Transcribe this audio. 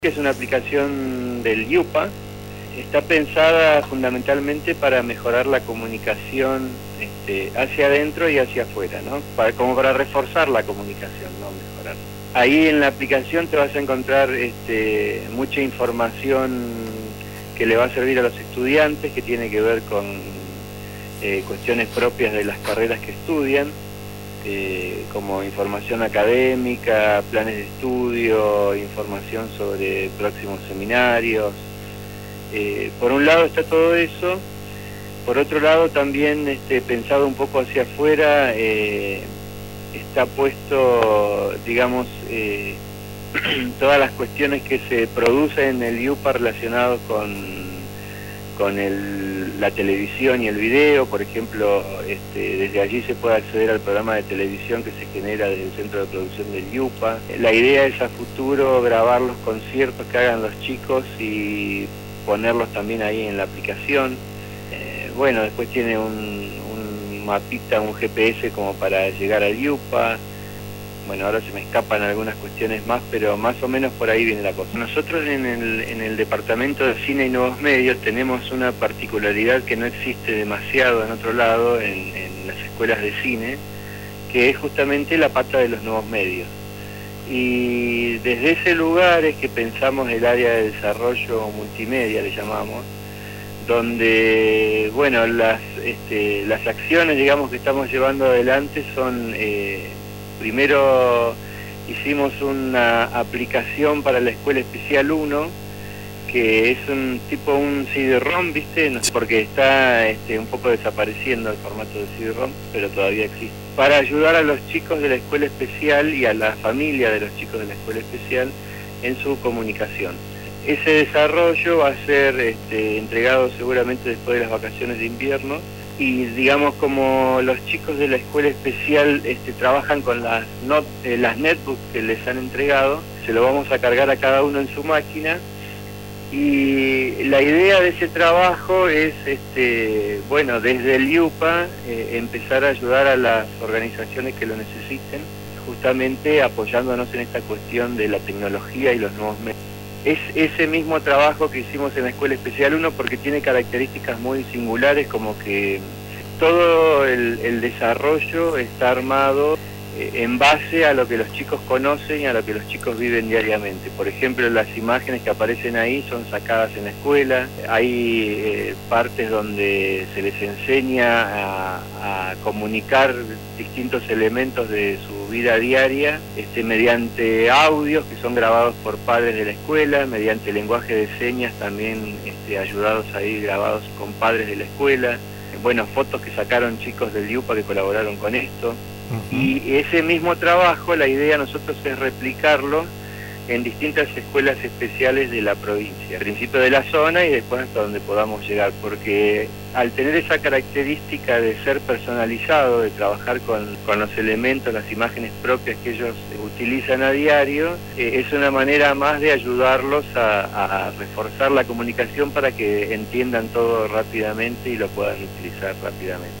Que es una aplicación del IUPA, está pensada fundamentalmente para mejorar la comunicación hacia adentro y hacia afuera, ¿no? Como para reforzar la comunicación, no mejorar. Ahí en la aplicación te vas a encontrar mucha información que le va a servir a los estudiantes, que tiene que ver con cuestiones propias de las carreras que estudian, como información académica, planes de estudio, información sobre próximos seminarios. Por un lado está todo eso, por otro lado también pensado un poco hacia afuera, está puesto, digamos, todas las cuestiones que se producen en el IUPA relacionados con la televisión y el video. Por ejemplo, desde allí se puede acceder al programa de televisión que se genera desde el centro de producción del IUPA. La idea es a futuro grabar los conciertos que hagan los chicos y ponerlos también ahí en la aplicación. Bueno, después tiene un mapita, un GPS como para llegar al IUPA. Bueno, ahora se me escapan algunas cuestiones más, pero más o menos por ahí viene la cosa. Nosotros en el Departamento de Cine y Nuevos Medios tenemos una particularidad que no existe demasiado en otro lado, en las escuelas de cine, que es justamente la pata de los nuevos medios. Y desde ese lugar es que pensamos el área de desarrollo multimedia, le llamamos, donde, bueno, las acciones, digamos, que estamos llevando adelante son... Primero hicimos una aplicación para la Escuela Especial 1, que es un CD-ROM, ¿viste? No sé, porque está un poco desapareciendo el formato de CD-ROM, pero todavía existe. Para ayudar a los chicos de la Escuela Especial y a la familia de los chicos de la Escuela Especial en su comunicación. Ese desarrollo va a ser entregado seguramente después de las vacaciones de invierno. Y digamos, como los chicos de la escuela especial trabajan con las netbooks que les han entregado, se lo vamos a cargar a cada uno en su máquina. Y la idea de ese trabajo es, bueno, desde el IUPA empezar a ayudar a las organizaciones que lo necesiten, justamente apoyándonos en esta cuestión de la tecnología y los nuevos medios. Es ese mismo trabajo que hicimos en la Escuela Especial 1 porque tiene características muy singulares, como que todo el desarrollo está armado en base a lo que los chicos conocen y a lo que los chicos viven diariamente. Por ejemplo, las imágenes que aparecen ahí son sacadas en la escuela. Hay partes donde se les enseña a comunicar distintos elementos de su vida diaria mediante audios que son grabados por padres de la escuela, mediante lenguaje de señas también ayudados ahí, grabados con padres de la escuela. Bueno, fotos que sacaron chicos del IUPA que colaboraron con esto. Y ese mismo trabajo, la idea nosotros es replicarlo en distintas escuelas especiales de la provincia, al principio de la zona y después hasta donde podamos llegar, porque al tener esa característica de ser personalizado, de trabajar con los elementos, las imágenes propias que ellos utilizan a diario, es una manera más de ayudarlos a reforzar la comunicación para que entiendan todo rápidamente y lo puedan utilizar rápidamente.